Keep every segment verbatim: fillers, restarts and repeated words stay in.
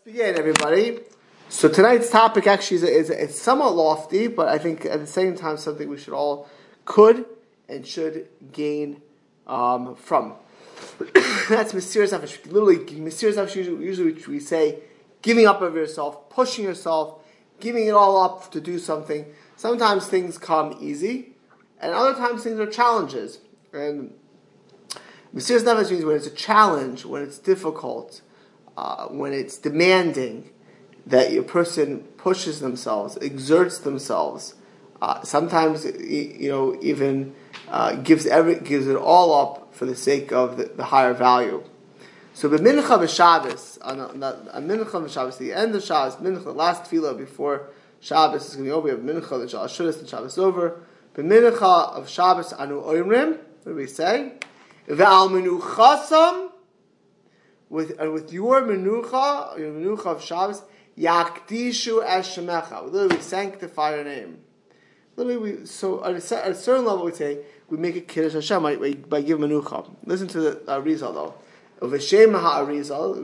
Begin, everybody. So tonight's topic actually is, is it's somewhat lofty, but I think at the same time something we should all could and should gain um, from. That's Mesiras Nefesh. Literally, Mesiras Nefesh, usually, usually we say giving up of yourself, pushing yourself, giving it all up to do something. Sometimes things come easy, and other times things are challenges. And Mesiras Nefesh means when it's a challenge, when it's difficult, Uh, when it's demanding, that your person pushes themselves, exerts themselves, uh, sometimes you know even uh, gives every gives it all up for the sake of the, the higher value. So the mincha b'Shabbos, on mincha b'Shabbos, the end of Shabbos, mincha, the last tefillah before Shabbos is going to be over. We have mincha the Shudas and Shabbos over. The mincha of Shabbos anu oimrim. What do we say? Ve'al menuchasam. With uh, with your menucha, your menucha of Shabbos, yakdishu es shemecha. We literally sanctify your name. Literally, we so at a, at a certain level we say we make a kiddush Hashem by, by, by giving menucha. Listen to the uh, Arizal though. Of Hashem ha'Arizal,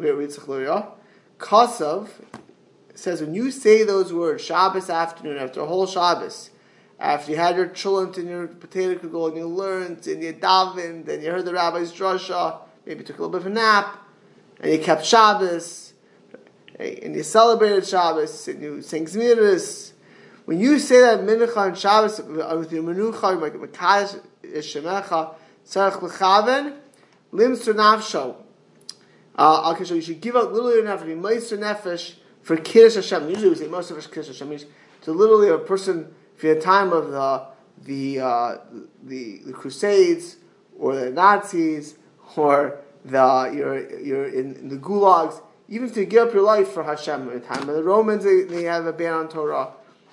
Kasav says when you say those words Shabbos afternoon after a whole Shabbos, after you had your chulent and your potato kugel and you learned and you davened and you heard the rabbi's drasha, maybe took a little bit of a nap. And you kept Shabbos, and you celebrated Shabbos, and you sang Zmiris. When you say that Mincha and Shabbos with your Menucha, like Mekadosh Shemecha, Tzarech L'chaven, Limster Nafsho. Okay, so you should give out literally enough to be Meister Nefesh for Kiddush Hashem. Usually we say Meister Nefesh Kiddush Hashem means to literally a person for the time of the the uh, the the Crusades or the Nazis or The you're you're in, in the gulags, even to give up your life for Hashem. In the time of the Romans, they, they have a ban on Torah.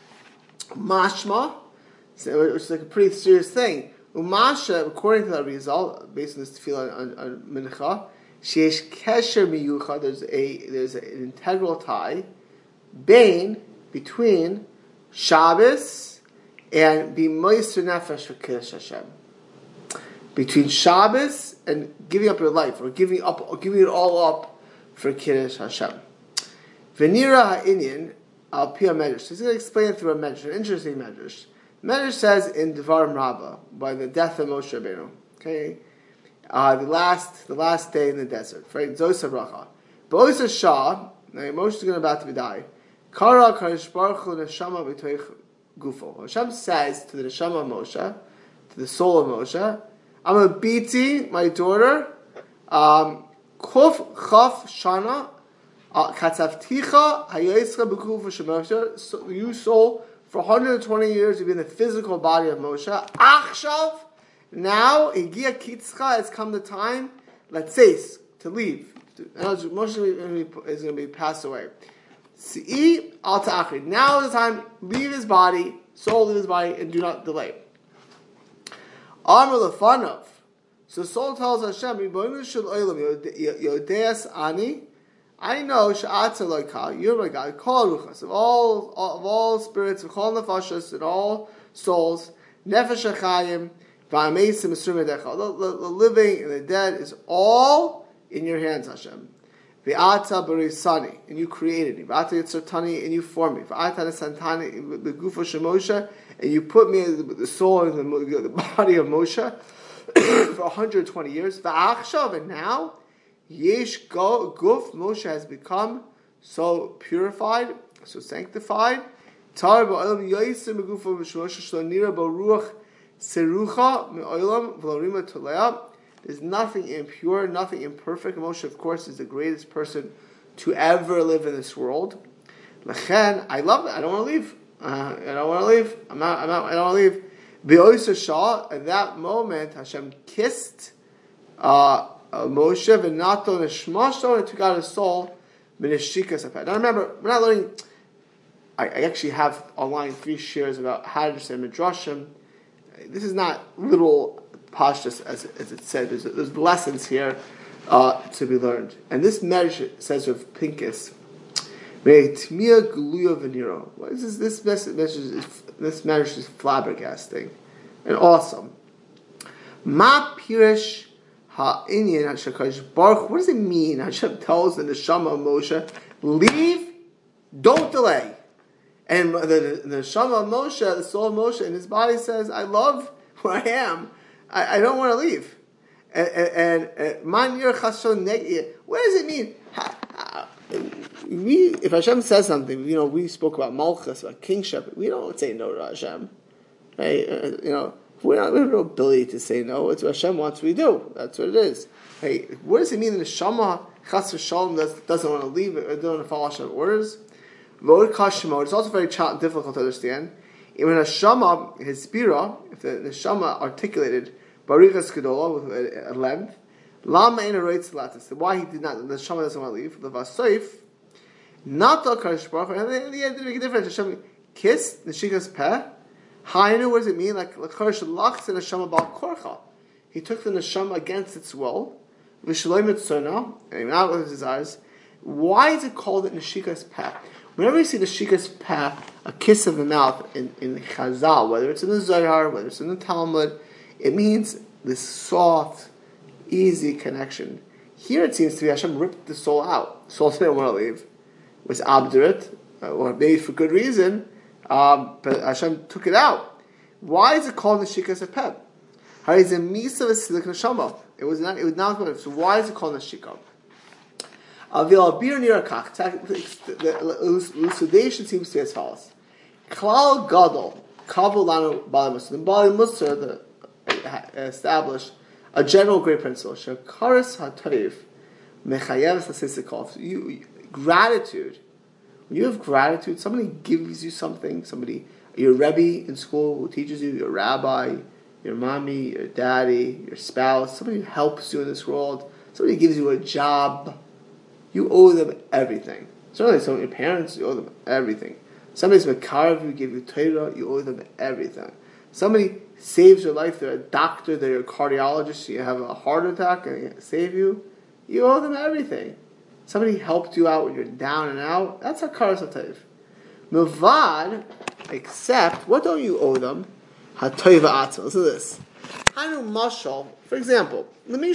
Mashma, which is like a pretty serious thing. Umasha, according to that result, based on this tefillah on, on mincha, sheyesh kesher miyucha. There's a there's an integral tie, bain between Shabbos and be meister nefesh for Kiddush Hashem. Between Shabbos and giving up your life, or giving up, or giving it all up for Kiddush Hashem. Venira ha'inyan al pi medrash. He's going to explain it through a medrash, an interesting medrash. The medrash says in Devarim Rabbah, by the death of Moshe Rabbeinu, okay, uh, the last, the last day in the desert, right? Zosa bracha. B'osa shah, now Moshe is going to about to die. Kara kadosh baruch hu neshama b'toich gufo. Hashem says to the neshama of Moshe, to the soul of Moshe, I'm a biti, my daughter, um, kuf chaf shana, katzavticha hayescha b'kufa shemoshe. You soul for one hundred twenty years. You've been the physical body of Moshe. Achshav, now higia kitzcha, has come the time. Let's say to leave. Moshe is going to be passed away. Si al ta'achri. Now is the time. Leave his body, soul leave his body, and do not delay. Amar lefanov. So Saul tells Hashem, Yodeas ani, I know she'atza loika, you're my God, kol ruchas, of all of all spirits, of all nefashos, and all souls, nefesh achayim, v'amesim esrim edecha. The living and the dead is all in your hands, Hashem. V'ata barisani, and you created me. V'ata yitzartani, and you formed me. V'ata nesantani, the gufo shemosha, and you put me in the soul and the, the body of Moshe for one hundred twenty years. V'achshav, and now, yesh guf, Moshe has become so purified, so sanctified. Tar ba'olam yoysim begufo v'shmosha shlonira b'ruach serucha me'olam v'lorima toleah. There's nothing impure, nothing imperfect. Moshe, of course, is the greatest person to ever live in this world. Lechen, I love it. I don't want to leave. Uh, I don't want to leave. I'm not. I'm not. I don't want to leave. Be'oisa Shah. At that moment, Hashem kissed uh, uh, Moshe v'nato neshmasho, and took out his soul. Mineshika sapet. Now remember, we're not learning. I, I actually have online three shares about how to understand midrashim. This is not literal pashtus as, as it said. There's, there's lessons here uh, to be learned. And this medrash says of Pinchas. What is this? This message is this message is flabbergasting and awesome. Ma pirish ha'inyan ha'shakadosh baruch. What does it mean? Hashem tells the neshama of Moshe Leave, don't delay. And the, the, the Neshama of Moshe, the soul of Moshe, in his body says, I love where I am. I, I don't want to leave. And man yer chashon neg. What does it mean? We, if Hashem says something, you know, we spoke about Malchus, about kingship. We don't say no to Hashem, right? Uh, you know, we don't we have no ability to say no. It's what Hashem wants. We do. That's what it is. Hey, what does it mean? The neshama chas v'shalom doesn't want to leave it or doesn't want to follow Hashem's orders. V'od kashmo. It's also very difficult to understand. Even neshama, his spira, if the neshama articulated barichas gedola with a, a length, lama ein aroitz latis. Why he did not? The neshama doesn't want to leave. The vasoif, not the kadosh baruch Hu. And the end, make a difference. Hashem kiss neshikas peh. Hainu, what does it mean? Like l'kadosh lachs and neshama bal korcha. He took the neshama against its will. V'shaloim etzona, and not with his desires. Why is it called neshikas peh? Whenever you see the neshikas peh, a kiss of the mouth in in Chazal, whether it's in the Zohar, whether it's in the Talmud, it means this soft, easy connection. Here it seems to be Hashem ripped the soul out. The soul didn't want to leave. It was obdurate, or maybe for good reason, um, but Hashem took it out. Why is it called neshikas peh? It was not. It was not. So why is it called neshika? The elucidation seems to be as follows: Klal gadol kavolanu bali musar. The bali musar established a general great principle: shekaris hatoiv mechayev sasisikov. You gratitude. When you have gratitude, somebody gives you something. Somebody, your rebbe in school who teaches you, your rabbi, your mommy, your daddy, your spouse, somebody who helps you in this world, somebody gives you a job, you owe them everything. Certainly some of your parents, you owe them everything. Somebody's mekarav you, give you Torah, you owe them everything. Somebody saves your life, they're a doctor, they're a cardiologist, you have a heart attack and they save you, you owe them everything. Somebody helped you out when you're down and out, that's hakaras hatayv. Milvad, except, what don't you owe them? Hatoiva atzma. Listen to this. Hanu mashal, for example,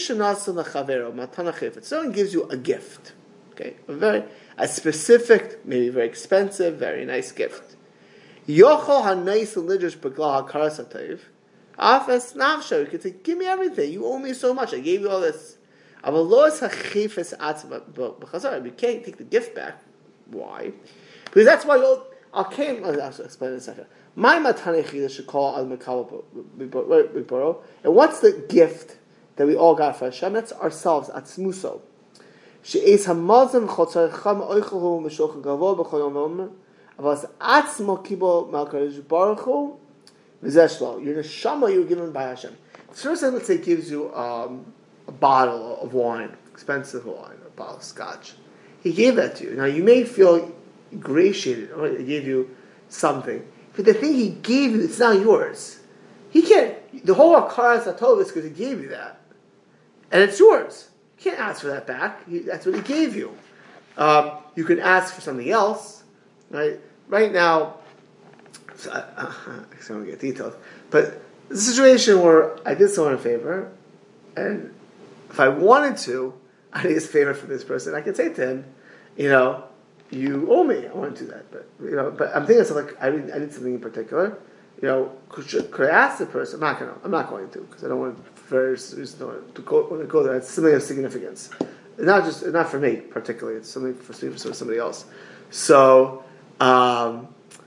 someone gives you a gift. Okay, a very a specific, maybe very expensive, very nice gift. Yochol hanais lidrish beglah hakaras hatayv. Afes nafsho. You could say, give me everything. You owe me so much. I gave you all this. Avalos hachifes atzma b'chazar. You can't take the gift back. Why? Because that's why you. I came. I'll explain in a second. My matanechi should call al mekabel b'boro. And what's the gift that we all got for Hashem? That's ourselves. Atzmuso. She'es hamazim chotzarecham oichahu mishochan gavo b'choyom v'omer. Avas atzmo kibo malkadosh baruch Hu v'zeshlo. Your neshama you were given by Hashem. The first thing, let's say, gives you um, a bottle of wine, expensive wine, a bottle of scotch. He gave that to you. Now you may feel ingratiated, or he gave you something. But the thing he gave you, it's not yours. He can't, the whole hakaras hatov is because he gave you that. And it's yours. You can't ask for that back. He, that's what he gave you. Um, you can ask for something else. Right Right now, I, uh, I don't get details, but the situation where I did someone a favor, and if I wanted to, I need a favor from this person, I could say to him, you know, you owe me. I want to do that, but you know. But I'm thinking of something like I need, I need something in particular. You know, could, should, could I ask the person? I'm not going. I'm not going to because I don't want very to go when I go there. It's something of significance. It's not just not for me particularly. It's something for, for somebody else. So, um,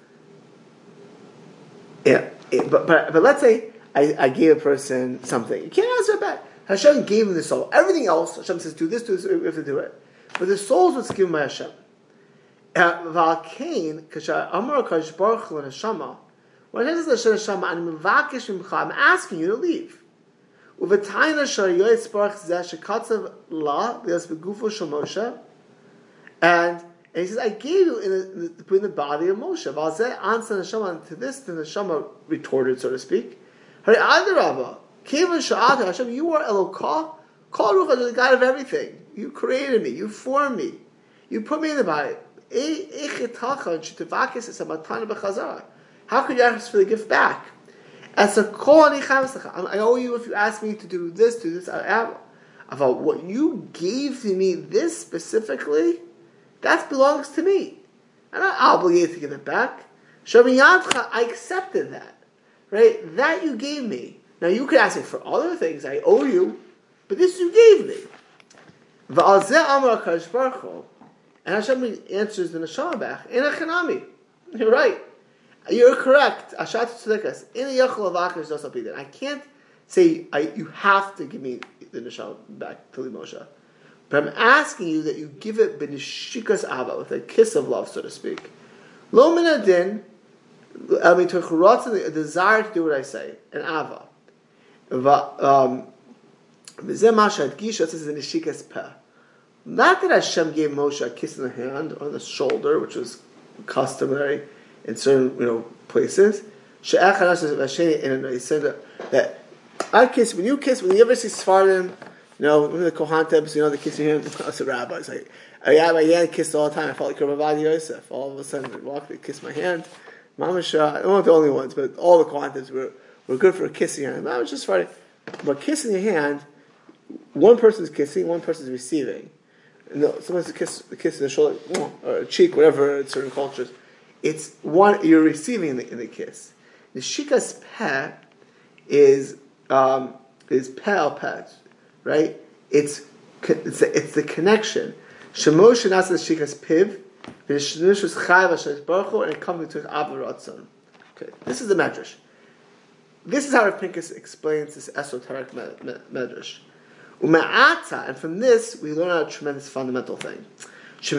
yeah. It, but but but let's say I, I gave a person something. You can't ask for it back. Hashem gave him the soul. Everything else, Hashem says, do this, do this. We have to do it. But the soul is what's given by Hashem. When it says I'm asking you to leave. And, and he says, I gave you in the, in the, between the body of Moshe. To this, the neshama retorted, so to speak. You are Elokah, the God of everything. You created me, you formed me, you put me in the body. How could you ask for the gift back? As a I owe you if you ask me to do this, do this. About what you gave to me, this specifically, that belongs to me. I'm not obligated to give it back. Shamiyadcha, I accepted that. Right? That you gave me. Now you could ask me for other things, I owe you, but this you gave me. V'alzeh amar HaKadosh Baruch Hu, and Hashem answers the neshama back, in a chanami. You're right. You're correct. Ashat tzedekes. In a yachol avakar does not be that. I can't say I, you have to give me the neshama back to Moshe, but I'm asking you that you give it b'nishikas ava, with a kiss of love, so to speak. Lo min adin, I mean, to a desire to do what I say, an ava. Um, not that Hashem gave Moshe a kiss in the hand or the shoulder, which was customary in certain, you know, places. That I kiss, when you kiss, when you ever see Sfardim, you know, when the Kohantebs, you know, they kiss your hand, as a rabbi, it's like, I had my hand kissed all the time. I felt like Rabbi Yosef. All of a sudden, they walked, they kissed my hand. Mamash, I weren't the only ones, but all the Kohantebs were, were good for kissing your hand. Mamash just Sfardim. But kissing your hand, one person's kissing, one person's receiving. No, sometimes the kiss, the kiss in the shoulder, or a cheek, whatever. In certain cultures, it's one you're receiving in the, in the kiss. The shikas peh is um, is peh al peh, right? It's it's the, it's the connection. Shemosh nas the shikas piv, the shnushus chayv hashem baruch hu, and it comes to avaratzon. Okay, this is the medrash. This is how Rav Pinkus explains this esoteric medrash. Ume'ata, and from this we learn a tremendous fundamental thing. In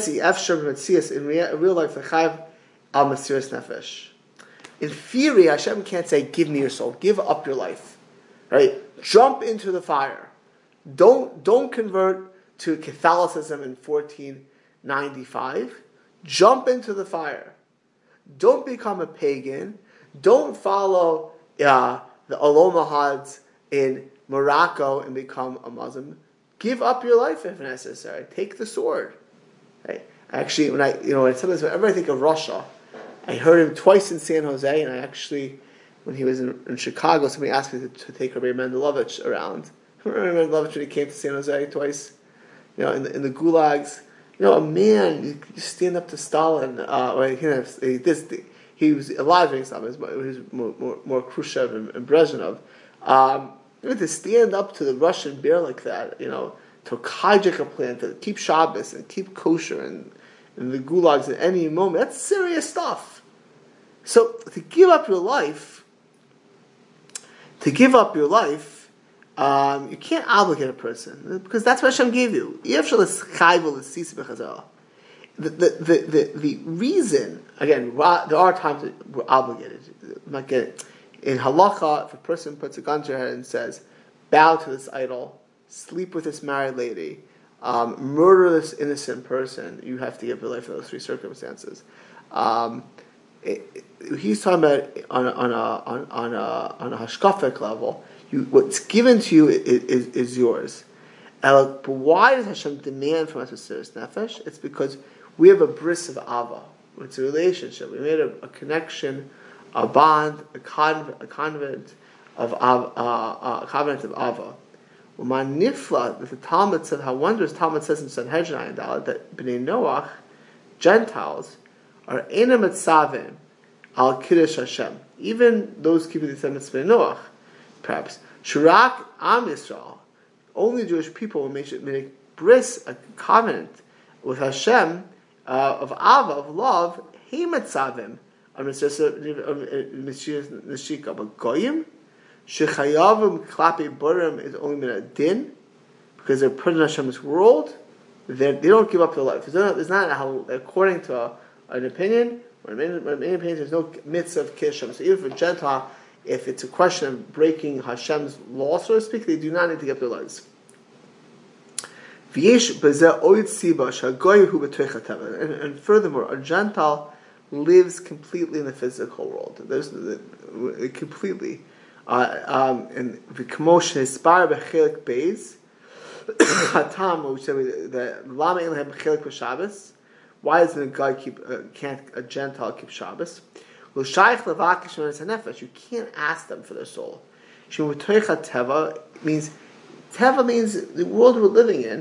real life, al mesiras nefesh. In theory, Hashem can't say, "Give me your soul, give up your life." Right? Jump into the fire. Don't don't convert to Catholicism in fourteen ninety-five. Jump into the fire. Don't become a pagan. Don't follow uh, the Alomahads in Morocco and become a Muslim. Give up your life if necessary. Take the sword. Right? Actually, when I, you know, sometimes whenever I think of Russia, I heard him twice in San Jose, and I actually, when he was in, in Chicago, somebody asked me to, to take Rabbi Mendelovich around. Remember Rabbi Mendelovich when he came to San Jose twice? You know, in the, in the gulags. You know, a man, you, you stand up to Stalin, uh, or you know, he, this, he was alive during Stalin, he was more, more, more Khrushchev and, and Brezhnev. Um, you know, to stand up to the Russian bear like that, you know, to hijack a plan, to keep Shabbos and keep kosher and, and the gulags at any moment, that's serious stuff. So, to give up your life, to give up your life, Um, you can't obligate a person because that's what Hashem gave you. The, the, the, the, the reason, again, there are times that we're obligated. I'm not getting in halacha, if a person puts a gun to your head and says, bow to this idol, sleep with this married lady, um, murder this innocent person, you have to give your life in those three circumstances. Um, it, it, he's talking about on, on a on, on a on a hashkafic level. You, what's given to you is, is, is yours. But why does Hashem demand from us a serious nefesh? It's because we have a bris of ava. It's a relationship. We made a, a connection, a bond, a convent, a convent of ava, uh, a covenant of ava. Uman nifla, that the Talmud said, how wondrous Talmud says in Sanhedrin Ayin Daled that Bnei Noach, Gentiles, are enam etzavim al kiddush Hashem. Even those keeping the commandments of Bnei Noach. Perhaps Shirak Am Yisrael, only Jewish people will make, make bris, a covenant with Hashem uh, of ava, of love. Heimatzavim on Neshika, but Goyim Shechayavim Klapi Burim is only been a din because they're put in Hashem's world. They they don't give up their life. There's not, there's not how, according to a, an opinion, or an opinion, there's no mitzvah of Kishem. So even for a Gentile, if it's a question of breaking Hashem's law, so to speak, they do not need to give their lives. And, and furthermore, a Gentile lives completely in the physical world. There's completely. Uh, um, and the commotion is spar bechelik beis. Hatam, we say that lama elhem bechelik b'Shabbos. Why doesn't a guy keep? Uh, can't a Gentile keep Shabbos? You can't ask them for their soul. Teva means Teva means the world we're living in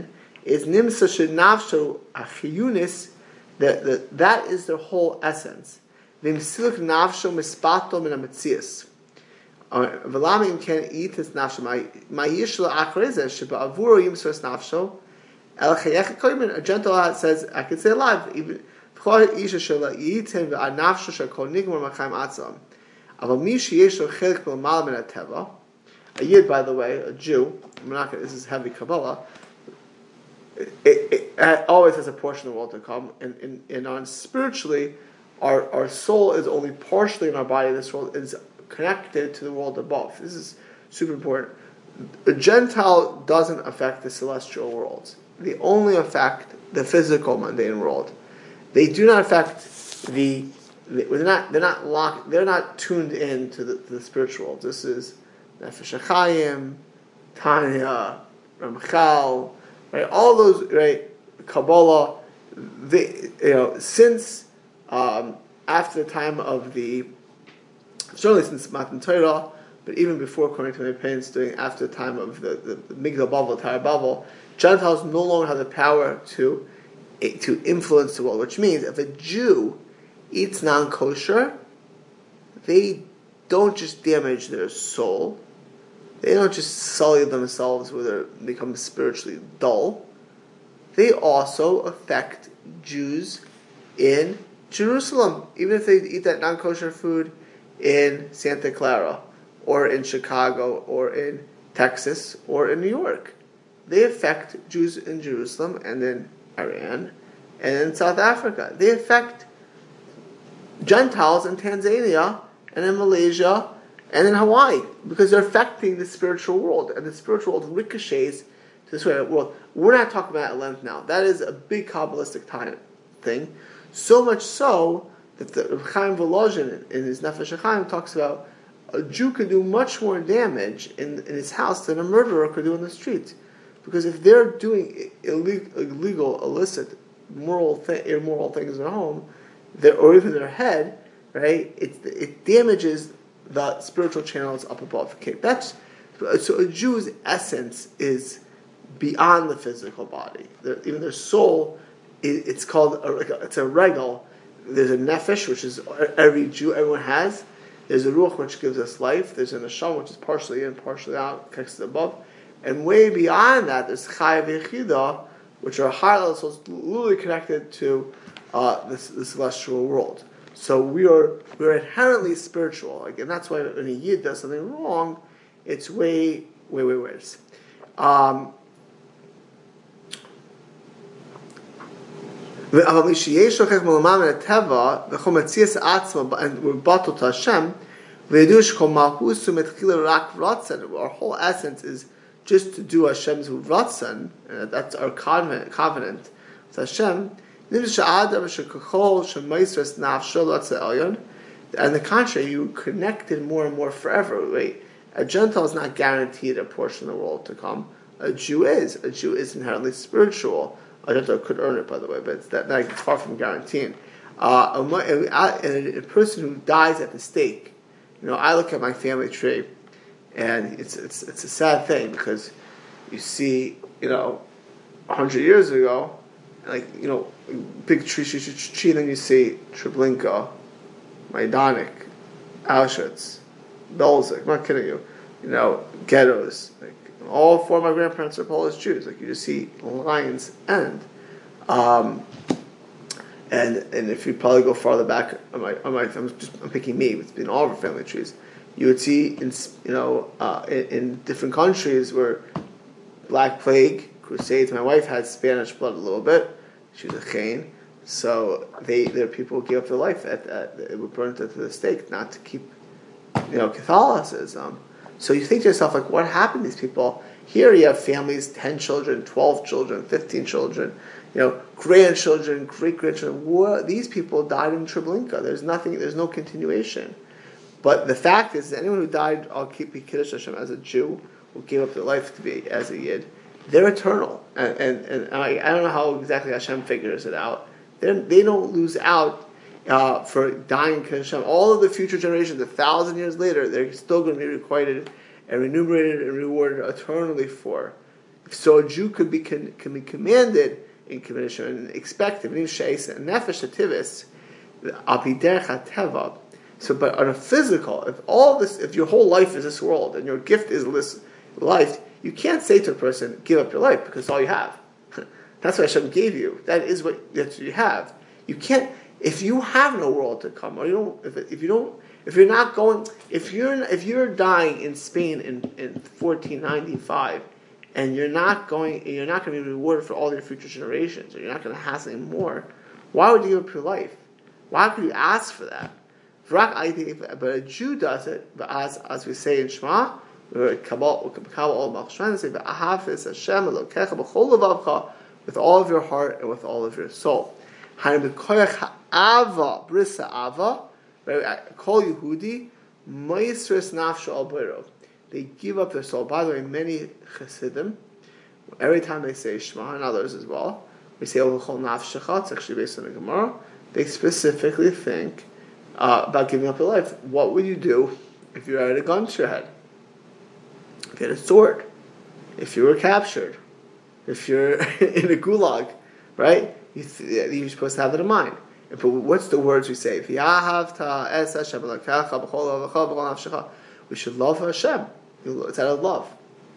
is nimsa shenavsho achiyunis. That that is their whole essence. V'imsiluk navsho mispato min ametzias. V'lamim can eat his nafsho. My yishla achreze sheba avuro yimsos nafsho. El chayech koymin. A gentle says, I could say alive. Even v'chol isha shela yitin v'anafsho shekol nigmor machayim atzam. Aval mi sheyesh lo chelik b'lamal min ateva. A yid, by the way, a Jew. I'm not gonna, this is heavy Kabbalah. It, it, it always has a portion of the world to come, and, and, and on spiritually, our our soul is only partially in our body. This world is connected to the world above. This is super important. A Gentile doesn't affect the celestial worlds. They only affect the physical, mundane world. They do not affect the. They're not. They're not locked. They're not tuned in to the, to the spiritual world. This is Nefesh HaChaim, Tanya, Ramchal. Right, all those, right, Kabbalah, they, you know, since um, after the time of the, certainly since Matan Torah, but even before, according to my parents, doing after the time of the, the, the Migdal Bavel, Tower Bavel, Gentiles no longer have the power to to influence the world. Which means, if a Jew eats non-kosher, they don't just damage their soul. They don't just sully themselves where they become spiritually dull. They also affect Jews in Jerusalem, even if they eat that non-kosher food in Santa Clara, or in Chicago, or in Texas, or in New York. They affect Jews in Jerusalem, and in Iran, and in South Africa. They affect Gentiles in Tanzania, and in Malaysia, and in Hawaii, because they're affecting the spiritual world, and the spiritual world ricochets to this world. We're not talking about at length now. That is a big Kabbalistic time thing. So much so that the Chaim Volozhin in his Nefesh HaChaim talks about a Jew could do much more damage in, in his house than a murderer could do in the street. Because if they're doing illegal, illegal illicit, moral, th- immoral things at home, or even their head, right, it, it damages the spiritual channels up above. Okay, that's so a Jew's essence is beyond the physical body. Their, even their soul, it, it's called a, it's a regal. There's a nefesh, which is every Jew, everyone has. There's a ruach, which gives us life. There's a neshama, which is partially in, partially out, connects to above. And way beyond that, there's chayav yechida, which are higher levels, so it's literally connected to uh, this, the celestial world. So we are we are inherently spiritual. Like, and that's why when a yid does something wrong, it's way, way, way worse. Um, and our whole essence is just to do Hashem's ratzon, and that's our covenant, covenant with Hashem. And the contrary, you connected more and more forever. Right? A Gentile is not guaranteed a portion of the world to come. A Jew is. A Jew is inherently spiritual. A Gentile could earn it, by the way, but it's, that, it's far from guaranteeing. Uh, a, a, a person who dies at the stake, you know, I look at my family tree, and it's it's it's a sad thing because you see, you know, a hundred years ago, like, you know, big tree, tree, tree, tree, then you see Treblinka, Majdanek, Auschwitz, Belzec, I'm not kidding you, you know, ghettos. Like, all four of my grandparents are Polish Jews. Like, you just see lines end. Um, and and if you probably go farther back, on my, on my, I'm just I'm picking me, it's been all of our family trees. You would see in you know uh, in, in different countries where Black Plague, Crusades. My wife had Spanish blood a little bit. She was a Chain, so they there are people who gave up their life at that. It would burn to the stake, not to keep you know Catholicism. So you think to yourself, like, what happened to these people? Here you have families, ten children, twelve children, fifteen children, you know, grandchildren, great grandchildren. What, these people died in Treblinka. There's nothing. There's no continuation. But the fact is, anyone who died, I'll keep Kiddush Hashem as a Jew, who gave up their life to be as a Yid, they're eternal. And and, and I, I don't know how exactly Hashem figures it out. They're, they don't lose out uh, for dying Kiddush Hashem. All of the future generations, a thousand years later, they're still going to be requited and remunerated and rewarded eternally for So a Jew could be can, can be commanded in commission and expected and nefesh ativis abidercha teva. So, but on a physical, if all this, if your whole life is this world and your gift is this life, you can't say to a person, "Give up your life," because it's all you have. That's what Hashem gave you. That is what, that's what you have. You can't if you have no world to come, or you don't. If, if you don't, if you're not going, if you're if you're dying in Spain in in fourteen ninety-five. And you're not going, you're not going to be rewarded for all your future generations, or you're not going to have any more. Why would you give up your life? Why could you ask for that? But a Jew does it, but as as we say in Shema, with all of your heart and with all of your soul. Call Yehudi, Maestris Nafsha al Biro. They give up their soul. By the way, many Chassidim, every time they say Shema, and others as well, we say Olachol Nafshecha, it's actually based on the Gemara, they specifically think uh, about giving up your life. What would you do if you had a gun to your head? If you had a sword? If you were captured? If you're in a gulag, right? You th- you're supposed to have that in mind. But what's the words we say? We should love Hashem. It's out of love.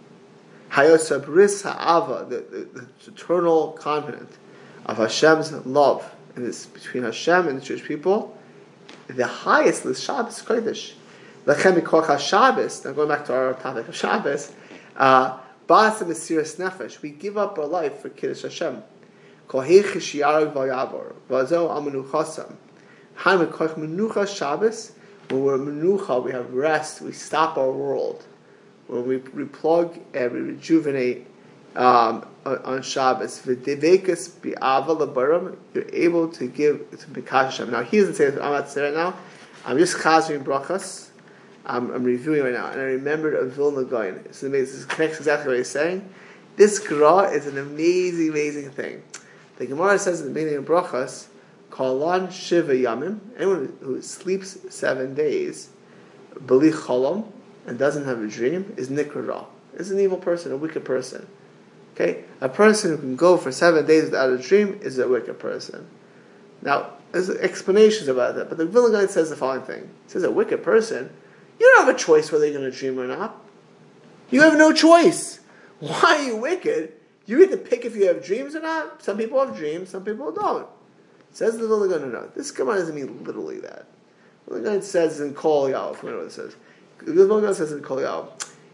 Hayot Sabris Ha'ava, the, the, the eternal confidence of Hashem's love, and it's between Hashem and the Jewish people. The highest is Shabbos Kodesh. Lechem Mikoch HaShabbos. Now going back to our topic of Shabbos, Ba'as Mesiras Nefesh. We give up our life for Kiddush Hashem. Kol Heichish Yarag V'Yavor V'Azo Amenuchasam. Han Mikoch Menucha Shabbos. When we're menucha, we have rest, we stop our world. When we replug and we rejuvenate um, on Shabbos, v'devekas bi'ava l'baram, you're able to give to B'kash Hashem. Now, he doesn't say this, I'm not saying it right now. I'm just chazering brachas. I'm, I'm reviewing right now, and I remembered a Vilna Gaon. It's amazing. This connects exactly what he's saying. This Gra is an amazing, amazing thing. The Gemara says in the beginning of brachas, Kalan Shiva Yamim, anyone who sleeps seven days, Bali Cholam, and doesn't have a dream, is Nikra. Is an evil person, a wicked person. Okay? A person who can go for seven days without a dream is a wicked person. Now, there's explanations about that, but the Vilna Gaon says the following thing. It says a wicked person, you don't have a choice whether you're going to dream or not. You have no choice. Why are you wicked? You get to pick if you have dreams or not. Some people have dreams, some people don't. Says the Vilna Gaon, no, no. This Gemara doesn't mean literally that. The Vilna Gaon says in Kol Yao, if you know what it says. The Vilna Gaon says in Kol Yao,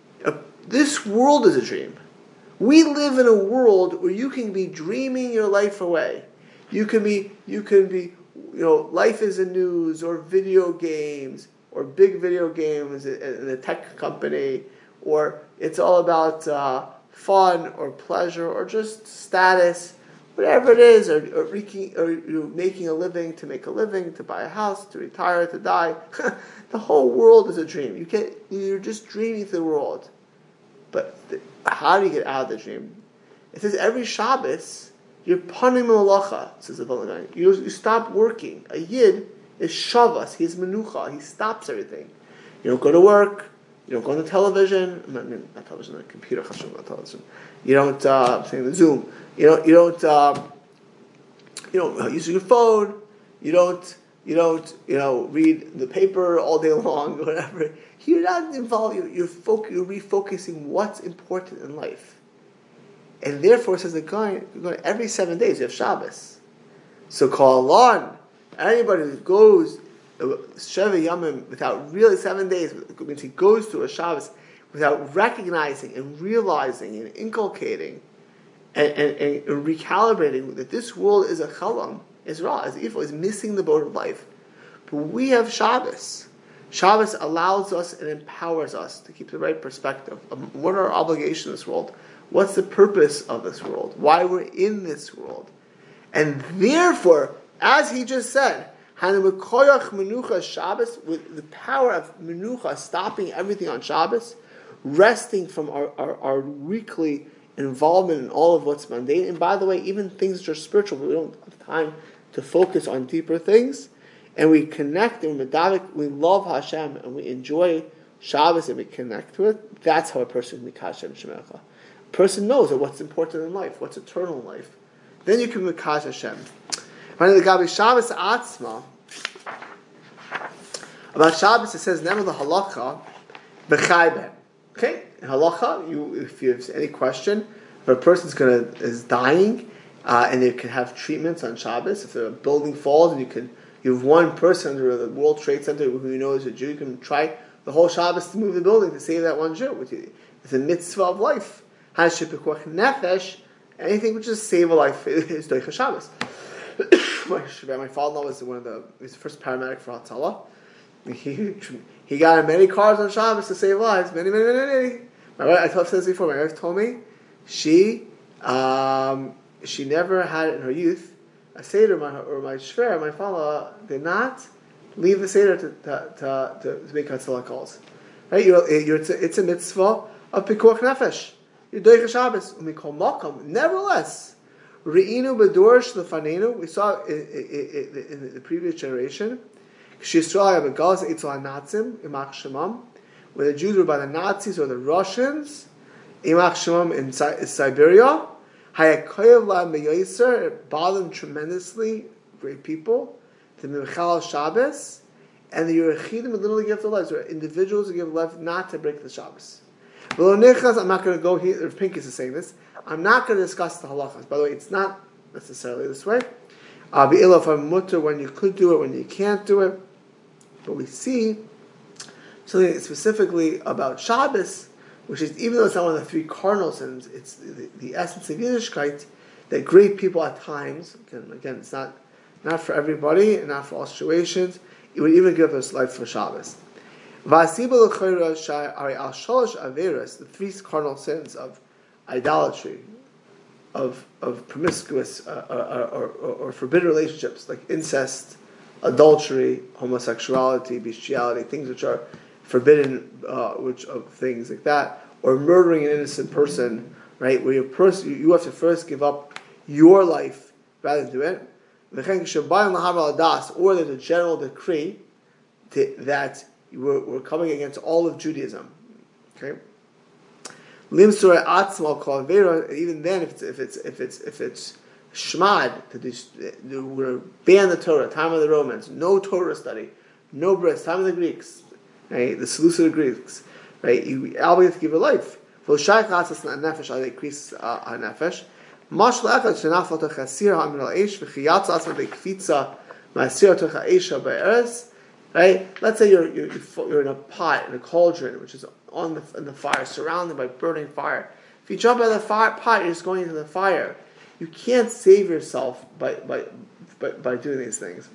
this world is a dream. We live in a world where you can be dreaming your life away. You can be, you can be, you know, life is in news or video games or big video games in a tech company, or it's all about uh, fun or pleasure or just status. Whatever it is, or, or, wreaking, or you're making a living to make a living, to buy a house, to retire, to die. The whole world is a dream. You get, you're just dreaming through the world. But the, how do you get out of the dream? It says every Shabbos, you're panim malacha, says the Vilna Gaon. You, you stop working. A yid is shavas, he's menucha, he stops everything. You don't go to work, you don't go on the television, I mean, not television, the computer, not television. You don't, uh, I'm saying the Zoom. You don't, you don't, um, you don't use your phone. You don't, you don't, you know, read the paper all day long, or whatever. You're not involved. You're, you're, foc- you're refocusing what's important in life, and therefore, says the guy, every seven days you have Shabbos. So call on anybody who goes Sheva Yamim without really seven days, means he goes through a Shabbos without recognizing and realizing and inculcating. And, and, and recalibrating that this world is a chalam, is raw, is evil, is missing the boat of life. But we have Shabbos. Shabbos allows us and empowers us to keep the right perspective of what are our obligations in this world, what's the purpose of this world, why we're in this world. And therefore, as he just said, Hanumakoyach Menucha Shabbos, with the power of Menucha, stopping everything on Shabbos, resting from our, our, our weekly involvement in all of what's mundane, and by the way, even things that are spiritual, we don't have time to focus on deeper things, and we connect and we love Hashem and we enjoy Shabbos and we connect to it. That's how a person can be Hashem Shemecha. person knows that what's important in life, what's eternal in life. Then you can Mekadosh Hashem. Finally, the Gabi Shabbos Atzma. About Shabbos, it says, "Never the halacha b'chai ben." Okay, in halacha, you if you have any question, if a person's gonna is dying, uh, and they can have treatments on Shabbos. If a building falls and you can, you have one person under the World Trade Center who you know is a Jew, you can try the whole Shabbos to move the building to save that one Jew. It's a mitzvah of life. Hashipikuach nefesh, anything which is save a life is doicha Shabbos. my, my father-in-law was one of the, he was the first paramedic for Hatzalah. He, he got in many cars on Shabbos to save lives. Many, many, many, many. My wife, I told this before, my wife told me she um, she never had in her youth a Seder, my, or my Shver, my father did not leave the Seder to, to, to, to make Hatzalah calls. Right? You're, you're, it's, a, it's a mitzvah of Pikuach Nefesh. You're doing Shabbos. We call Malkam. Nevertheless, Re'inu B'dorsh Lefanenu, we saw in, in, in the previous generation, where the Jews were by the Nazis or the Russians, in Siberia, it bothered them tremendously, great people, to Michal Shabbos, and the Yerechidim would literally give their lives, or individuals would give life not to break the Shabbos. I'm not going to go here, Pinkus is saying this, I'm not going to discuss the halachas. By the way, it's not necessarily this way. Uh, when you could do it, when you can't do it. But we see something specifically about Shabbos, which is, even though it's not one of the three cardinal sins, it's the, the essence of Yiddishkeit, that great people at times, again, again it's not, not for everybody and not for all situations, it would even give us life for Shabbos. The three cardinal sins of idolatry, of of promiscuous uh, or, or, or, or forbidden relationships, like incest, adultery, homosexuality, bestiality, things which are forbidden, uh, which of things like that, or murdering an innocent person, right? Where you pers- you have to first give up your life rather than do it. Or there's a general decree to, that we're, we're coming against all of Judaism. Okay. Limsur atzmal kol avera. Even then, if it's if it's if it's if it's shmad, to do, we're going to ban the Torah. Time of the Romans, no Torah study, no bris. Time of the Greeks, right? The Seleucid Greeks, right? You obligate to give your life. For shaykh atzas nefesh, I increase uh, nefesh. Mash le'echad shenafal to chasir ha'amir al-eish v'chiyatz atzma be'kfitza ma'asir to cha'esha be'eres. Right? Let's say you're, you're you're in a pot, in a cauldron, which is on the in the fire, surrounded by burning fire. If you jump out of the fire, pot, you're just going into the fire. You can't save yourself by by by, by doing these things.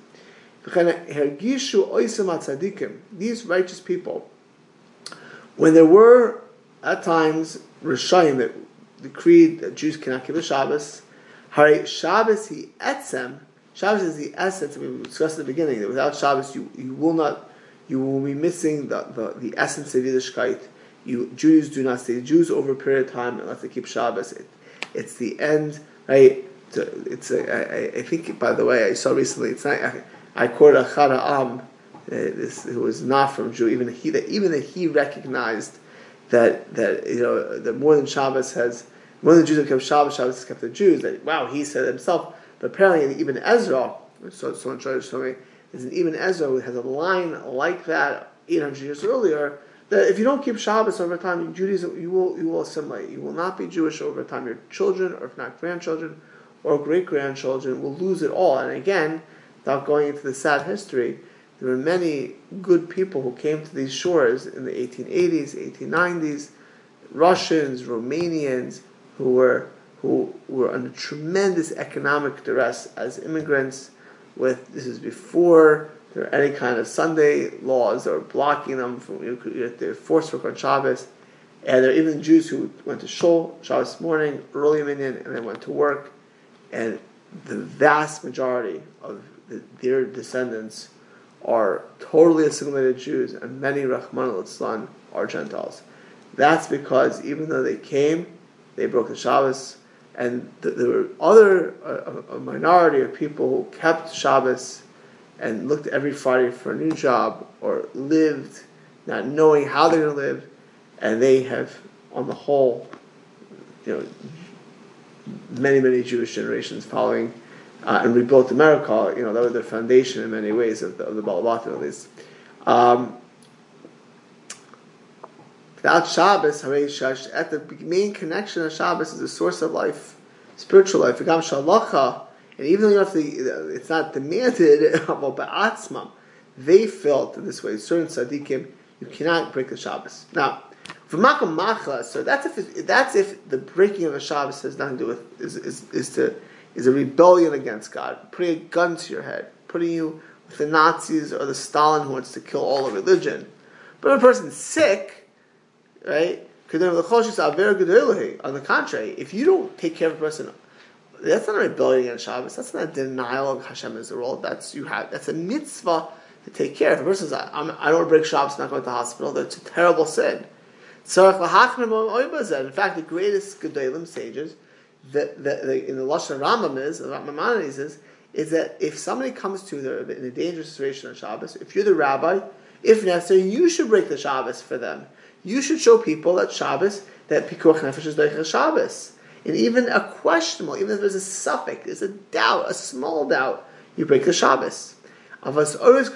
These righteous people, when there were at times Rishayim that decreed that Jews cannot keep the Shabbos, Hari Shabbos he etzem. Shabbos is the essence. I mean, we discussed at the beginning that without Shabbos, you, you will not, you will be missing the, the, the essence of Yiddishkeit. You Jews do not stay Jews over a period of time unless they keep Shabbos. It, it's the end, right? It's a, I, I think. By the way, I saw recently. It's not. I, I quoted Achad Ha'am, uh, this who was not from Jew. Even he that even that he recognized that that you know that more than Shabbos has more than Jews have kept Shabbos, Shabbos has kept the Jews. That wow, he said himself. But apparently, even Ezra, so someone tried to show me, is an even Ezra who has a line like that eight hundred years earlier. That if you don't keep Shabbos over time, Judaism you will you will assimilate. You will not be Jewish over time. Your children, or if not grandchildren, or great grandchildren, will lose it all. And again, without going into the sad history, there were many good people who came to these shores in the eighteen eighties, eighteen nineties, Russians, Romanians, who were. who were under tremendous economic duress as immigrants. With this is before there were any kind of Sunday laws or blocking them from you know, their forced work on Shabbos, and there were even Jews who went to shul Shabbos morning, early minyan, and then went to work, and the vast majority of the, their descendants are totally assimilated Jews, and many Rahman al-Islam are Gentiles. That's because even though they came, they broke the Shabbos. And th- there were other, uh, a minority of people who kept Shabbos and looked every Friday for a new job, or lived not knowing how they're going to live, and they have, on the whole, you know, many, many Jewish generations following uh, and rebuilt America. You know, that was the foundation in many ways of the, of the Balabatim at least. Um, without Shabbos, at the main connection of Shabbos is the source of life, spiritual life. And even though you have to, it's not demanded, but they felt in this way, certain tzaddikim, you cannot break the Shabbos. Now, for Makam Macha, so that's if it, that's if the breaking of the Shabbos has nothing to do with is is is to is a rebellion against God, putting a gun to your head, putting you with the Nazis or the Stalin who wants to kill all of religion. But if a person's sick, right? On the contrary, if you don't take care of a person, that's not a rebellion against Shabbos. That's not a denial of Hashem as a role. That's you have. That's a mitzvah to take care of. If a person says, I'm, "I don't want to break Shabbos, not going to the hospital," that's a terrible sin. In fact, the greatest Gedolim sages, the, the, the, in the Lashon Rambam is, the Maimonides is, is that if somebody comes to you in a dangerous situation on Shabbos, if you're the rabbi, if necessary, you should break the Shabbos for them. You should show people that Shabbos, that Pikuach Nefesh is Deichel Shabbos. And even a questionable, even if there's a suffix, there's a doubt, a small doubt, you break the Shabbos. That's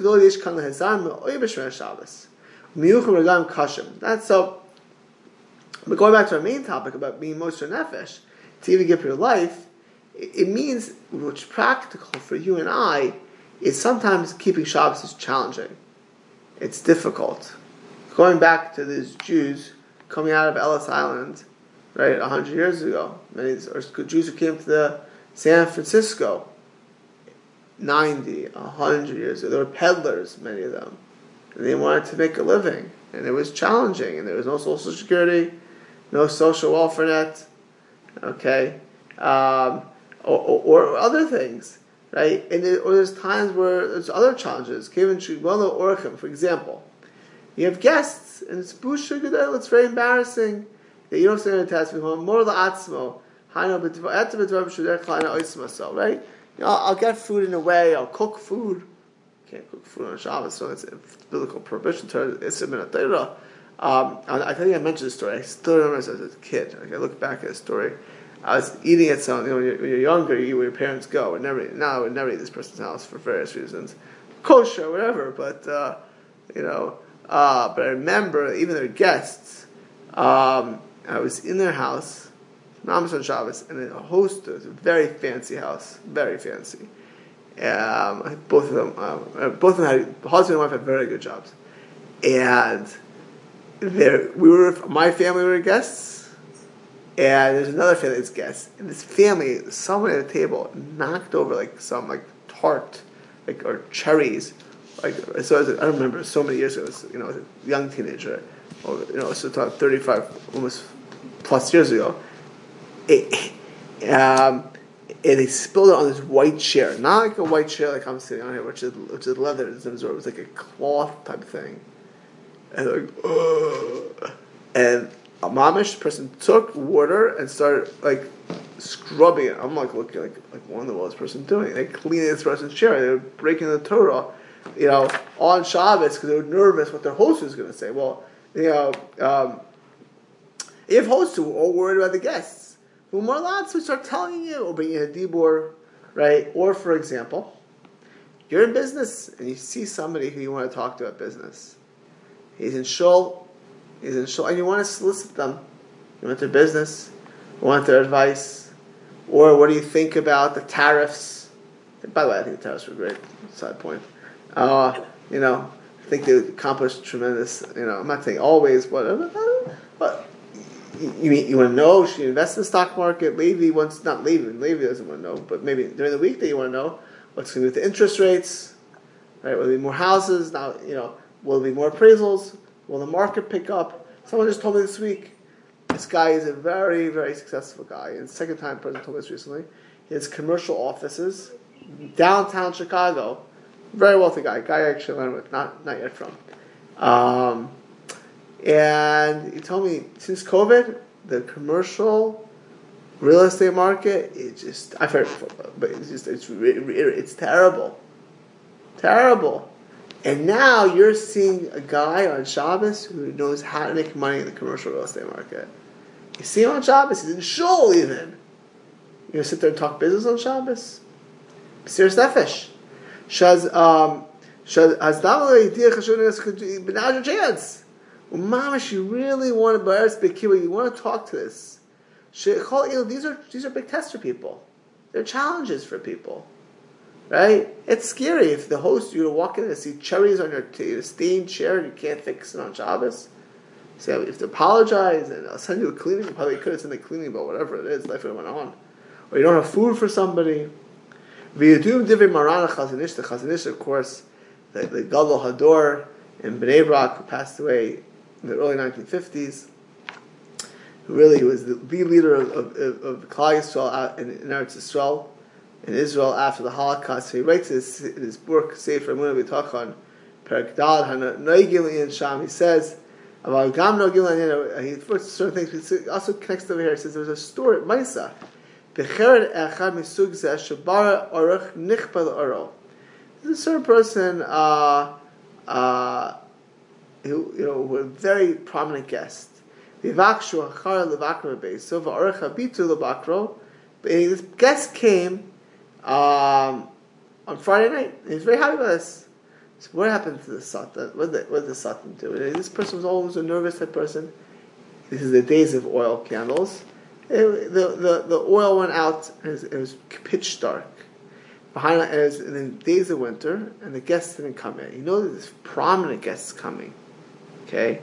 so. But going back to our main topic about being Moshe Nefesh, to even give your life, it means, which is practical for you and I, is sometimes keeping Shabbos is challenging. It's difficult. Going back to these Jews coming out of Ellis Island, right, a hundred years ago, many or Jews who came to the San Francisco, ninety, a hundred years ago, they were peddlers, many of them, and they wanted to make a living, and it was challenging, and there was no Social Security, no social welfare net, okay, um, or, or, or other things, right? And it, or there's times where there's other challenges. Well, Orchim, for example, you have guests, and it's busha gedol. It's very embarrassing that you don't stand in the test. More la'atzmo, right? You know, I'll get food in a way. I'll cook food. Can't cook food on Shabbos, so it's a biblical prohibition. It's a minute Torah. Um, I think I mentioned this story. I still remember as a kid. Like I look back at the story. I was eating at some. You know, when you're, when you're younger, you eat where your parents go. And never now, I would never eat this person's house for various reasons, kosher, whatever. But uh, you know, uh, but I remember even their guests. Um, I was in their house, Namas on Shabbos, and the host was a very fancy house, very fancy. Um, both of them, um, both of them had the husband and wife had very good jobs, and. There, we were my family were guests, and there's another family that's guests. And this family, someone at the table knocked over like some like tart, like or cherries, like so. I, was, I don't remember so many years ago. It was, you know, I was a young teenager, or you know, so about thirty-five, almost plus years ago. It, um, and they spilled it on this white chair, not like a white chair like I'm sitting on here, which is which is leather. It was like a cloth type thing. And like, ugh. And a mamish person took water and started like scrubbing it. I'm like looking like like one of the world's person doing it. They cleaning this person's chair. They were breaking the Torah, you know, on Shabbos because they were nervous what their host was going to say. Well, you know, um, if hosts who are worried about the guests, who more lots who start telling you or bringing a dibur, right? Or for example, you're in business and you see somebody who you want to talk to about business. He's in shul, he's in shul, and you want to solicit them. You want their business, you want their advice, or what do you think about the tariffs? By the way, I think the tariffs were great. Side point. Uh, you know, I think they accomplished tremendous. You know, I'm not saying always, but but you you want to know? Should you invest in the stock market? Levi wants not Levi. Levi doesn't want to know, but maybe during the week that you want to know what's going to be with the interest rates. Right? Will there be more houses now? You know. Will there be more appraisals? Will the market pick up? Someone just told me this week, this guy is a very, very successful guy. And the second time the president told me this recently. He has commercial offices, downtown Chicago. Very wealthy guy. Guy I actually learned with, not, not yet from. Um, and he told me, since COVID, the commercial real estate market, it just, I've heard it before, but it's just, it's, it's terrible. Terrible. And now you're seeing a guy on Shabbos who knows how to make money in the commercial real estate market. You see him on Shabbos, he's in shul even. You're going to sit there and talk business on Shabbos? Serious nefesh. Shaz, um, Shaz, but now's your chance. Well, mamash, you really want to, you want to talk to this. These are, these are big tests for people. They're challenges for people. Right? It's scary if the host, you're walk in and see cherries on your t- stained chair and you can't fix it on Shabbos. So you have to apologize and I'll send you a cleaning. You probably could have sent a cleaning, but whatever it is, life went on. Or you don't have food for somebody. V'yadum divrei Maran Chazon Ish, the Chazon Ish, of course, the, the Gadol Hador in Bnei Brak, who passed away in the early nineteen fifties, who really was the, the leader of, of, of Klal Yisrael out in, in Eretz Yisrael, in Israel after the Holocaust. So he writes his, his book, Sefer Emunah B'Tachon, Perek Dal Hanoigil in Sham. He says about Gam Noigil. He first certain things. He also connects over here. He says there was a story, Maisa. Bechered Echad Misug Zeh Shabara Orach Nichpel Oro. This is a certain person, uh, uh, who you know, who a very prominent guest. Vivakshu Achar Levakro Beiso VaOrach Habitu Levakro. This guest came um, on Friday night. And he's very happy about this. So what happened to the Satan? What did the, what did the Satan do? This person was always a nervous type person. This is the days of oil candles. It, the, the the oil went out. And it, was, it was pitch dark. Behind it, was in the days of winter, and the guests didn't come in. You know that there's prominent guests coming. Okay,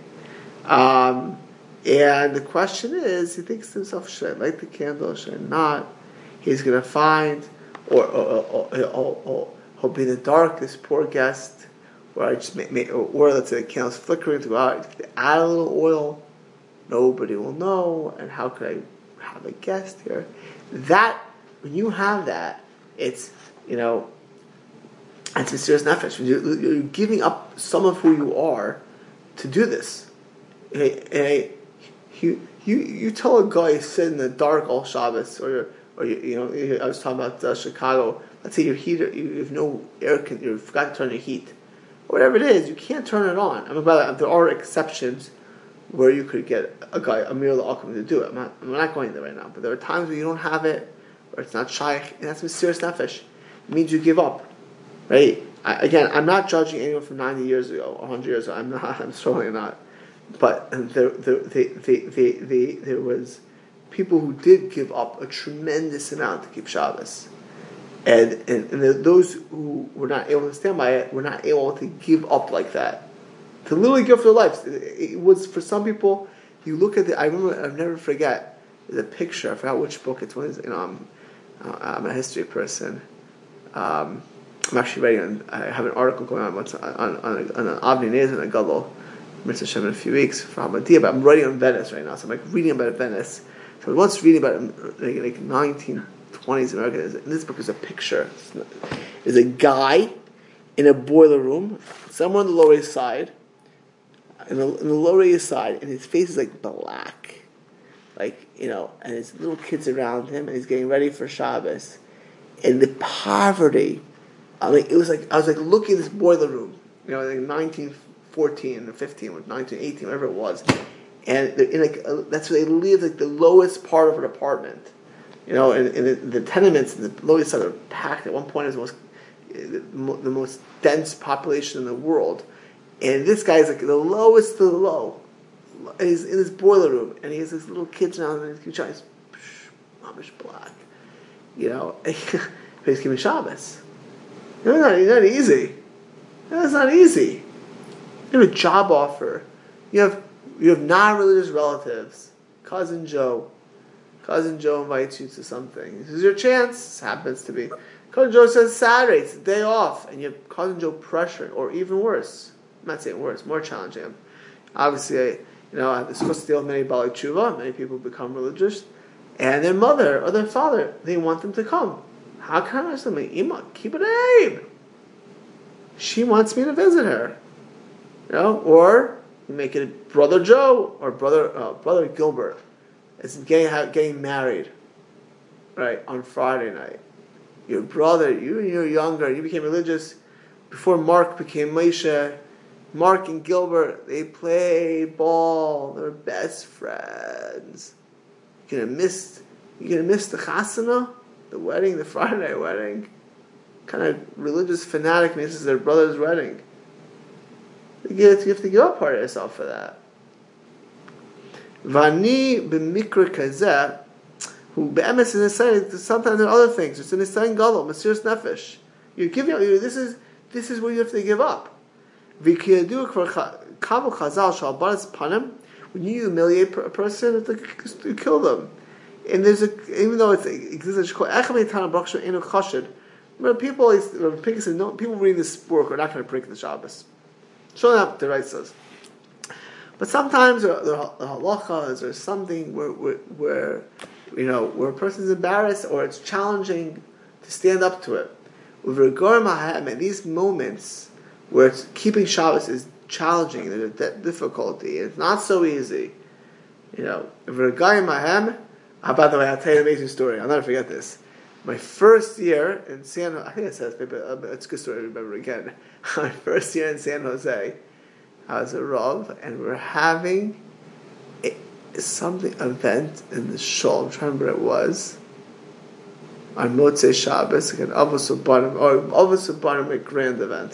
um, and the question is, he thinks to himself, should I light the candle? Should I not? He's going to find, or, or, or, or, or, or he'll be in the dark. This poor guest, where I just make, make or let's say the candle's flickering to go out. Add a little oil. Nobody will know. And how could I have a guest here? That when you have that, it's you know, it's a serious nefesh. You're, you're giving up some of who you are to do this. Hey, hey, you you you tell a guy sit in the dark all Shabbos, or or you, you know, I was talking about uh, Chicago. Let's say your heater, you have no air, con- you forgot to turn your heat, or whatever it is, you can't turn it on. I mean, by the way, there are exceptions where you could get a guy, a Amir al-Akim, to do it. I'm not, I'm not going there right now, but there are times where you don't have it, or it's not shaykh, and that's a serious nefesh. It means you give up, right? I, again, I'm not judging anyone from ninety years ago, one hundred years ago. I'm not. I'm certainly not. But there, there, they, they, they, they, there was people who did give up a tremendous amount to keep Shabbos, and and, and the, those who were not able to stand by it were not able to give up like that, to literally give their lives. It, it was for some people. You look at the. I remember. I'll never forget the picture. I forgot which book it's one. You know, I'm, I'm a history person. Um, I'm actually writing. I have an article going on what's on on, on, on an Avnei Nezer and a Gadol, Mitzvah Shem in a few weeks for Ahmadiyya. But I'm writing on Venice right now, so I'm like reading about Venice. So I was once reading about like, like nineteen twenties America. And this book is a picture. There's a guy in a boiler room, somewhere on the Lower East Side, in the, in the Lower East Side, and his face is like black, like you know, and his little kids around him, and he's getting ready for Shabbos. And the poverty, I mean, it was like, I was like looking at this boiler room, you know, like nineteen fourteen or fifteen or nineteen eighteen, whatever it was. And in like, uh, that's where they lived, like the lowest part of an apartment. You know, and, and the, the tenements in the lowest side are packed. At one point, it was the most, the most dense population in the world. And this guy is like the lowest to the low. And he's in this boiler room, and he has this little kids now, and he's trying to, mamish black. You know, but he's keeping Shabbos. You know, it's not, not easy. It's not easy. You have a job offer. You have you have non-religious relatives. Cousin Joe. Cousin Joe invites you to something. This is your chance. This happens to be. Cousin Joe says Saturday, it's the day off. And you have Cousin Joe pressuring, or even worse. I'm not saying worse, more challenging. Obviously, I, you know, I've discussed the deal with many Baalei Tshuva. Many people become religious. And their mother or their father, they want them to come. How can I ask them? Ima, keep it Abe. She wants me to visit her. You know, or you make it Brother Joe or Brother uh, Brother Gilbert is getting getting married, right, on Friday night. Your brother, you you're younger, you became religious before Mark became Moshe. Mark and Gilbert, they played ball. They're best friends. You're gonna miss. You're gonna miss the chasana, the wedding, the Friday wedding. Kind of religious fanatic misses their brother's wedding. You have to give up part of yourself for that. Vani b'mikra kazeh, who be'emes is saying sometimes there are other things. It's in saying gadol, mesiras nefesh. You're giving up. This is this is what you have to give up. V'kiyadu kavu chazal shal baras panim. When you humiliate a person, you kill them. And there's a, even though it's exists, remember people, said, no, people reading this book are not going to break the Shabbos. Showing up the right says. But sometimes there are halachas or something where, where, where, you know, where a person's embarrassed or it's challenging to stand up to it. With regard to these moments where it's, keeping Shabbos is challenging, there's a difficulty, it's not so easy. You know, with regard to mahem. Uh, by the way, I'll tell you an amazing story. I'll never forget this. My first year in San Jose, I think it says, maybe, uh, it's a good story to remember again. My first year in San Jose, I was a Rav, and we were having a, something, event in the shul. I'm trying to remember what it was. On Motzei Shabbos, like an Avos Ubanim, or Avos Ubanim, a grand event.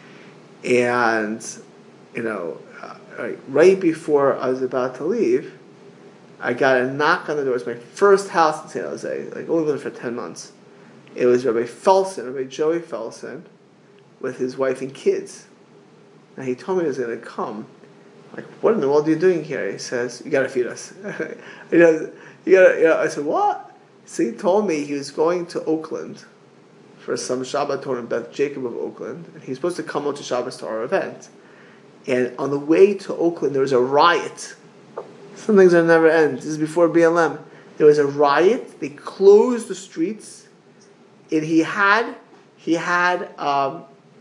And, you know, uh, right, right before I was about to leave, I got a knock on the door. It was my first house in San Jose. Like, only lived for ten months. It was Rabbi Felsen, Rabbi Joey Felsen, with his wife and kids. Now, he told me he was going to come. I'm like, what in the world are you doing here? He says, you got to feed us. you know, you gotta, you know, I said, what? So he told me he was going to Oakland for some Shabbat tournament, Beth Jacob of Oakland. And he was supposed to come out to Shabbos to our event. And on the way to Oakland, there was a riot. Some things that never end. This is before B L M. There was a riot. They closed the streets, and he had, he had, um,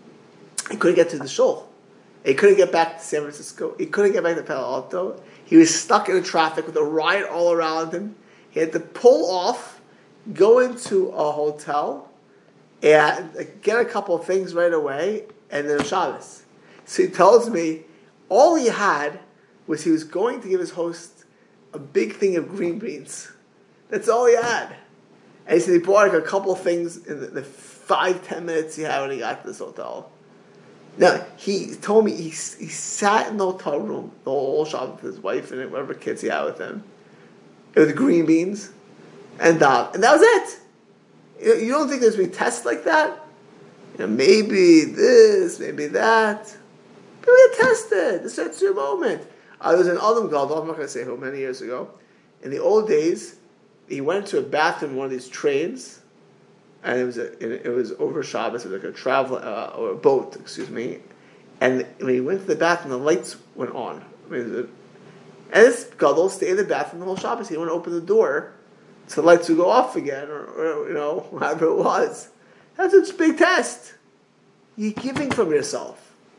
he couldn't get to the shul. He couldn't get back to San Francisco. He couldn't get back to Palo Alto. He was stuck in the traffic with a riot all around him. He had to pull off, go into a hotel, and get a couple of things right away, and then Shabbos. So he tells me all he had was he was going to give his host a big thing of green beans. That's all he had. And he said he bought like a couple of things in the, the five, ten minutes he had when he got to this hotel. Now, he told me he, he sat in the hotel room the whole Shabbat with his wife and whatever kids he had with him. With green beans and dal. And that was it. You, you don't think there's been tests like that? You know, maybe this, maybe that. But we get tested. This is your moment. I was in Adam Gadol, I'm not going to say who, many years ago. In the old days, he went to a bathroom in one of these trains, and it was a, it was over Shabbos, it was like a travel, uh, or a boat, excuse me. And when he went to the bathroom, the lights went on. I mean, and this Gadol stayed in the bathroom the whole Shabbos. He didn't want to open the door so the lights would go off again, or, or you know, whatever it was. That's a big test. You're giving from yourself.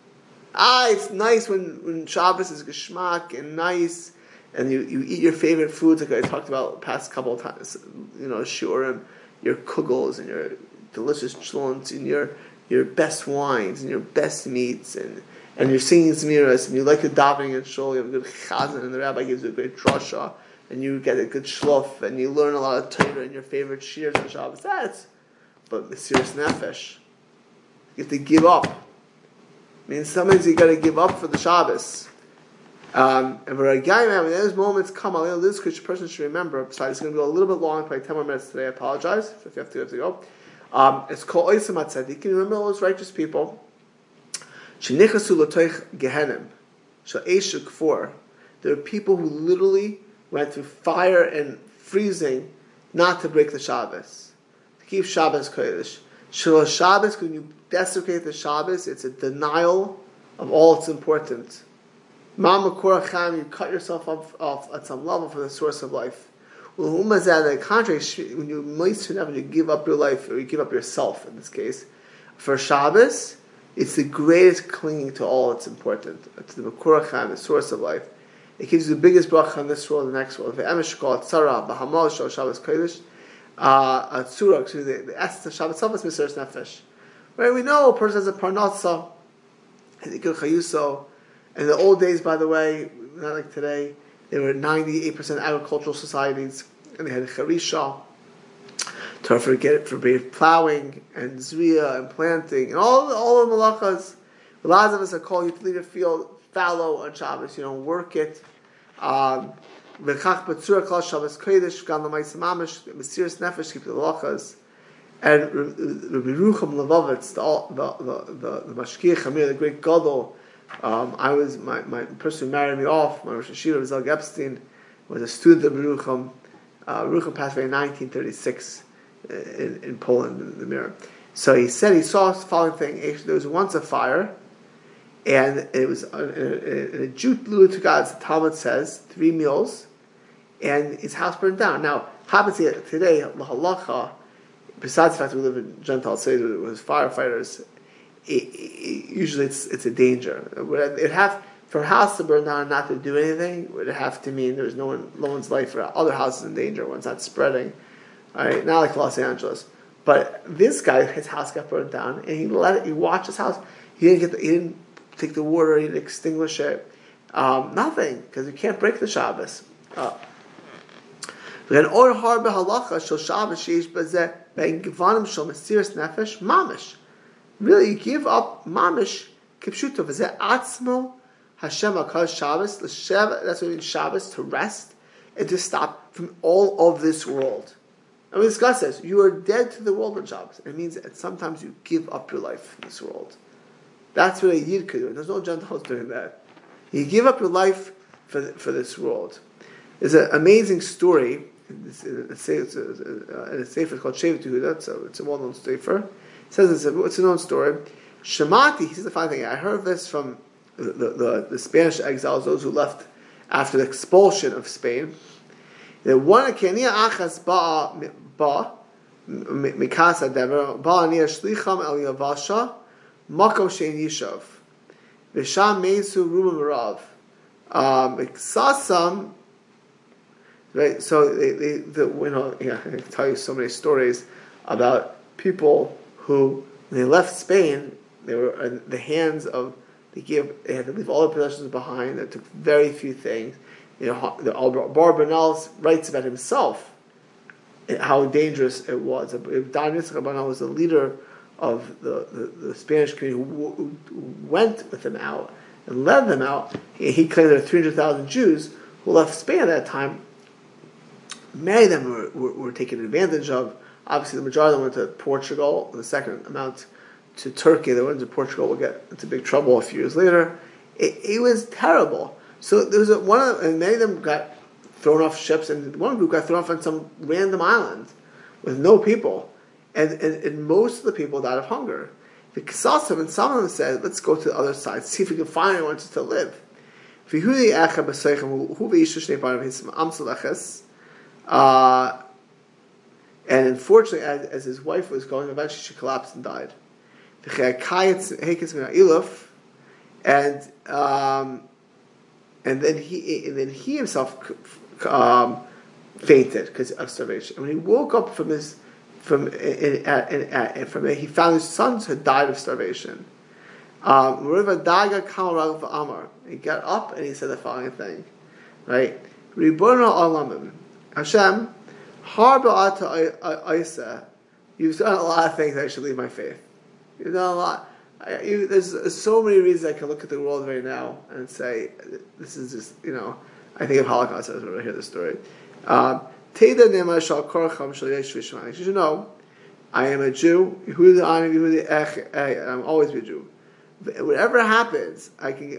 Ah, it's nice when, when Shabbos is geschmack and nice, and you, you eat your favorite foods, like I talked about the past couple of times, you know, shurim, your kugels, and your delicious chlunts, and your your best wines, and your best meats, and, and you're singing zmiras, and you like the davening and shul, you have a good chazan, and the rabbi gives you a great drasha, and you get a good shlof, and you learn a lot of Torah, and your favorite shirs on Shabbos. That's, but mesiras nefesh, you have to give up. I mean, sometimes you got to give up for the Shabbos. Um, and for a guy, man, when those moments come, I know this person should remember. Sorry, it's going to go a little bit long, probably ten more minutes today. I apologize. So if you have to, you have to go. Um, it's called Oisam HaTzadik. You remember all those righteous people? Shenichasu l'toich gehenim. Sha'esh kfor. There are people who literally went through fire and freezing not to break the Shabbos. To keep Shabbos kodesh. Shelo Shabbos, when you desecrate the Shabbos, it's a denial of all that's important. Ma'am Koracham, you cut yourself off, off at some level from the source of life. Well, on the contrary, when you moisten up and you give up your life, or you give up yourself in this case, for Shabbos, it's the greatest clinging to all that's important. It's the Koracham, the source of life. It gives you the biggest bracha in this world and the next world. Shabbos Kodesh. Uh, Tzura, actually, the, the essence of Shabbat itself is mesiras nefesh. Right? We know a person has a parnasa, has a ikar chayuso. In the old days, by the way, not like today, there were ninety-eight percent agricultural societies. and they had charisha to forget for plowing and zriya and planting and all all the malachas. A lot of us are called you to leave a field fallow on Shabbos. You don't work it. Um, V'chach b'tzura kol Shabbos kodesh gan l'mayis mamish mesiras nefesh keep the malachas. And Rabbi Rucham Levovitz, the the the, the mashkiach Amir, the great gadol. Um, I was my, my person who married me off. My Rosh Hashiva, Zog Epstein, was a student of Rucham. Uh, Rucham passed away in nineteen thirty-six in, in Poland, in the mirror. So he said he saw the following thing. There was once a fire, and it was in a Jute Lulu to God, the Talmud says, three meals, and his house burned down. Now, happens today, the halacha, besides the fact that we live in Gentile cities with firefighters, it, it, usually it's it's a danger. It have for a house to burn down and not to do anything would have to mean there's no one, no one's life or other houses in danger when it's not spreading. All right, not like Los Angeles, but this guy, his house got burned down, and he let it. He watched his house. He didn't get. The, he didn't take the water. He didn't extinguish it. Um, nothing, because you can't break the Shabbos. Uh, Then or harbe halacha shel Shabbos sheish bezeh ben gevanim shel mesiras nefesh mamish. Really, you give up mamish kipshuto v'zeh atzmo Hashem HaKadosh Shabbos l'shev. That's what it means Shabbos, to rest and to stop from all of this world. And we discuss this. You are dead to the world on Shabbos. It means that sometimes you give up your life in this world. That's what a Yid could do. There's no Gentiles doing that. You give up your life for the, for this world. There's an amazing story. It's, it's, it's, it's, it's a sefer called Shevet Yehuda. So it's a well-known sefer. It says it's a, it's a known story. Shemati, he says the funny thing. I heard this from the, the, the, the Spanish exiles, those who left after the expulsion of Spain. That one Kenya achas ba ba mikasa dever ba ania shlicham el yavasha makom shein yishav v'sham meisu rumah merav miksasam. Right, so they, they, the, you know, yeah, I can tell you so many stories about people who, when they left Spain, they were in the hands of, they gave, they had to leave all their possessions behind. They took very few things. You know, the Bar Bernal writes about himself, how dangerous it was. Don Yitzchak Bernal was the leader of the, the, the Spanish community who, who went with them out and led them out. He, he claimed there were three hundred thousand Jews who left Spain at that time. Many of them were, were, were taken advantage of. Obviously, the majority of them went to Portugal. The second amount to Turkey. They went to Portugal. Will get into big trouble a few years later. It, it was terrible. So there was a, one of them, and many of them got thrown off ships, and one group got thrown off on some random island with no people, and, and, and most of the people died of hunger. The Kisasim, and some of them said, "Let's go to the other side, see if we can find anyone to live." Uh, and unfortunately, as, as his wife was going, eventually she collapsed and died. And um, and then he and then he himself um, fainted because of starvation. And when he woke up from his from in, in, in, in, from it, he found his sons had died of starvation. Um, he got up and he said the following thing, right? Ribono Olamim. Hashem, you've done a lot of things that I should leave my faith. You've done a lot. I, you, there's so many reasons I can look at the world right now and say, this is just, you know, I think of Holocaust when I hear this story. Um, you should know, I am a Jew. I'm always be a Jew. Whatever happens, I can.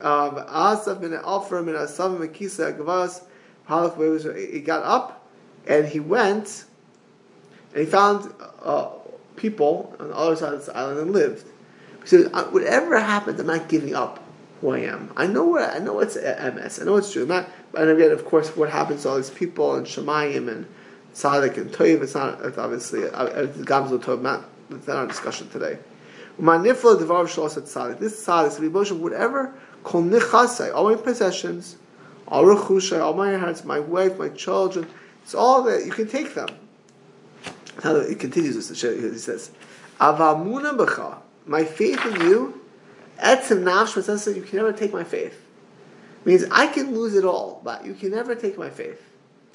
He got up and he went and he found uh, people on the other side of this island and lived. He said, "Whatever happens, I'm not giving up who I am. I know what I know. It's M S. I know it's true. I'm not, and again, of course, what happens to all these people and Shemayim and Tzaddik and Toiv. It's not. It's obviously Gamzul Tov. Not. It's not our discussion today. Umanifla devar shlosa tzaddik. This tzaddik, devotion, whatever kol nichasai, all my possessions, all rechushai, all my hearts, my wife, my children. It's all that you can take them." Now it continues this. He says, "Avamuna b'cha." My faith in you, etzem nafsh, says that you can never take my faith. It means I can lose it all, but you can never take my faith.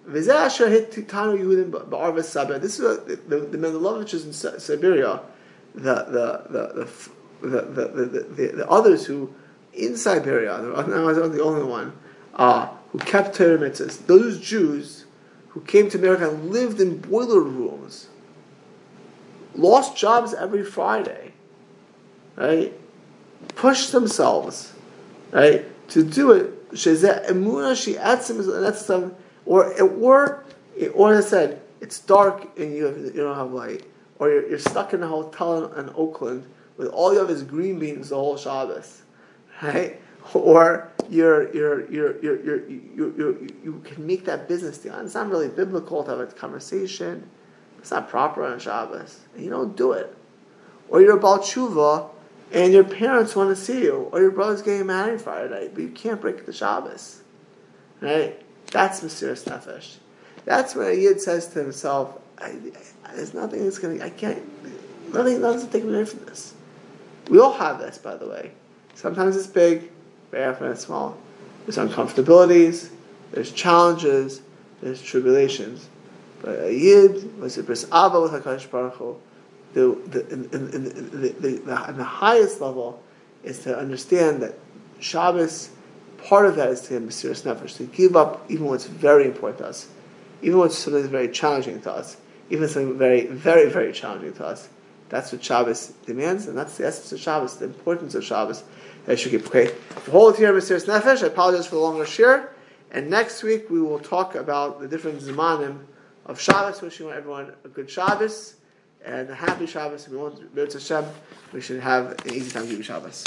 V'zeh asher hit Titanu Yehudim ba'arva Sabah. This is what the, the, the Mendeleviches in Siberia, the the the the the, the, the, the, the others who in Siberia, I was not the only one, uh, who kept Torah mitzvahs. Those Jews who came to America and lived in boiler rooms, lost jobs every Friday, right? Pushed themselves, right, to do it. Shezeh emuna she'atzim is that's or or or as I said, it's dark and you have, you don't have light, or you're, you're stuck in a hotel in, in Oakland with all you have is green beans the whole Shabbos, right? Or you're you're you're you're, you're you you you can make that business deal. And it's not really biblical to have a conversation. It's not proper on Shabbos, and you don't do it. Or you're a Baal Tshuva, and your parents want to see you, or your brother's getting married Friday night, but you can't break the Shabbos, right? That's Mesiras Nefesh. That's when a Yid says to himself, I, I, "There's nothing that's going to. I can't. Nothing. Nothing's to take me away from this." We all have this, by the way. Sometimes it's big, very often it's small. There's uncomfortabilities, there's challenges, there's tribulations. But a Yid was a bris ava with HaKadosh Baruch Hu. The, the, in, in, in, the, the, the, in the highest level is to understand that Shabbos, part of that is to have Mesiras Nefesh, to give up even what's very important to us, even what's something that's very challenging to us, even something very, very, very challenging to us. That's what Shabbos demands, and that's the essence of Shabbos, the importance of Shabbos. I should keep okay. The whole here of Mesiras Nefesh. I apologize for the longer share. And next week we will talk about the different zmanim of Shabbos. Wishing everyone a good Shabbos and a happy Shabbos. And we want Hashem, we should have an easy time giving Shabbos.